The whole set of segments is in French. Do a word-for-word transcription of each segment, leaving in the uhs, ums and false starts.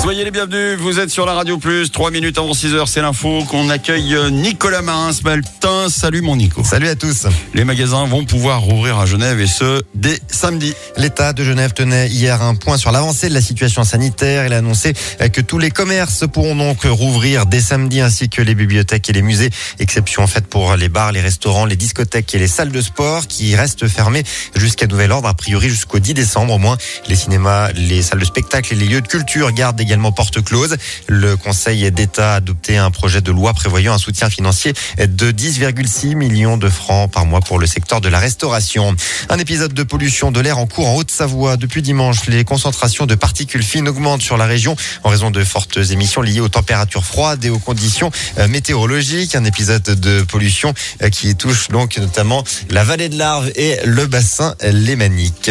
Soyez les bienvenus, vous êtes sur la Radio Plus, trois minutes avant six heures, c'est l'info qu'on accueille Nicolas Marin ce matin. Salut mon Nico. Salut à tous. Les magasins vont pouvoir rouvrir à Genève et ce, dès samedi. L'État de Genève tenait hier un point sur l'avancée de la situation sanitaire. Il a annoncé que tous les commerces pourront donc rouvrir dès samedi, ainsi que les bibliothèques et les musées. Exception faite pour les bars, les restaurants, les discothèques et les salles de sport qui restent fermées jusqu'à nouvel ordre, a priori jusqu'au dix décembre au moins. Les cinémas, les salles de spectacle et les lieux de culture gardent également porte close. Le Conseil d'État a adopté un projet de loi prévoyant un soutien financier de dix virgule six millions de francs par mois pour le secteur de la restauration. Un épisode de pollution de l'air en cours en Haute-Savoie. Depuis dimanche, les concentrations de particules fines augmentent sur la région en raison de fortes émissions liées aux températures froides et aux conditions météorologiques. Un épisode de pollution qui touche donc notamment la vallée de l'Arve et le bassin lémanique.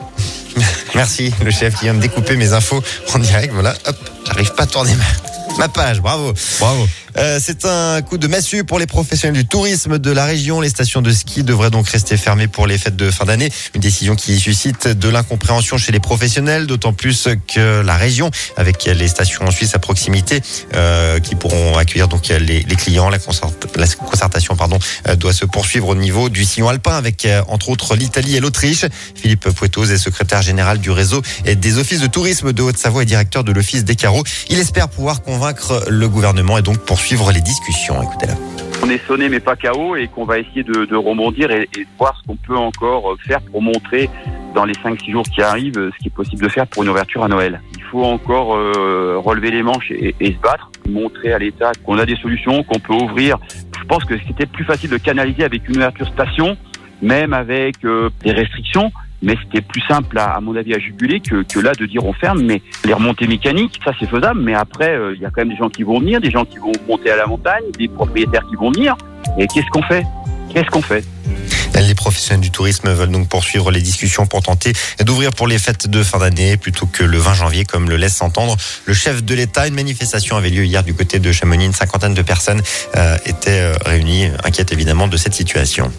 Merci, le chef qui vient me découper mes infos en direct. Voilà, hop, j'arrive pas à tourner ma, ma page. Bravo. Bravo. Euh, c'est un coup de massue pour les professionnels du tourisme de la région. Les stations de ski devraient donc rester fermées pour les fêtes de fin d'année. Une décision qui suscite de l'incompréhension chez les professionnels, d'autant plus que la région, avec les stations suisses à proximité, euh, qui pourront accueillir donc les, les clients, la, concert, la concertation pardon, euh, doit se poursuivre au niveau du sillon alpin, avec euh, entre autres l'Italie et l'Autriche. Philippe Pouettos est secrétaire général du réseau et des offices de tourisme de Haute-Savoie et directeur de l'office des carreaux. Il espère pouvoir convaincre le gouvernement et donc poursuivre les discussions. Écoutez-la. On est sonné mais pas K O et qu'on va essayer de, de rebondir et, et voir ce qu'on peut encore faire pour montrer dans les cinq six jours qui arrivent ce qui est possible de faire pour une ouverture à Noël. Il faut encore euh, relever les manches et, et se battre, montrer à l'État qu'on a des solutions, qu'on peut ouvrir. Je pense que c'était plus facile de canaliser avec une ouverture station, même avec euh, des restrictions. Mais c'était plus simple, à, à mon avis, à juguler que, que là de dire on ferme. Mais les remontées mécaniques, ça c'est faisable. Mais après, il euh, y a quand même des gens qui vont venir, des gens qui vont monter à la montagne, des propriétaires qui vont venir. Et qu'est-ce qu'on fait Qu'est-ce qu'on fait Les professionnels du tourisme veulent donc poursuivre les discussions pour tenter d'ouvrir pour les fêtes de fin d'année plutôt que le vingt janvier, comme le laisse entendre le chef de l'État. Une manifestation avait lieu hier du côté de Chamonix. Une cinquantaine de personnes euh, étaient euh, réunies, inquiètes évidemment de cette situation.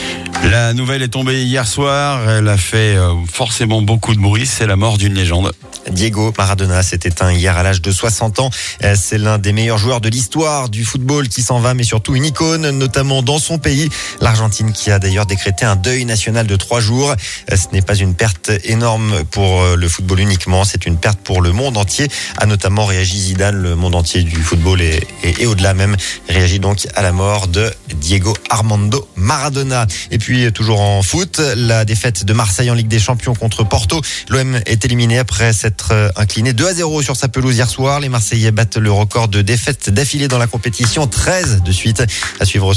La nouvelle est tombée hier soir. Elle a fait euh, forcément beaucoup de bruit. C'est la mort d'une légende. Diego Maradona s'est éteint hier à l'âge de soixante ans. C'est l'un des meilleurs joueurs de l'histoire du football qui s'en va, mais surtout une icône, notamment dans son pays, l'Argentine, qui a d'ailleurs décrété un deuil national de trois jours. Ce n'est pas une perte énorme pour le football uniquement, c'est une perte pour le monde entier. A notamment réagi Zidane, le monde entier du football et, et, et au-delà même, réagit donc à la mort de Diego Armando Maradona. Et puis, toujours en foot, la défaite de Marseille en Ligue des Champions contre Porto. L'O M est éliminé après cette incliné deux à zéro sur sa pelouse hier soir. Les Marseillais battent le record de défaites d'affilée dans la compétition, treize de suite. À suivre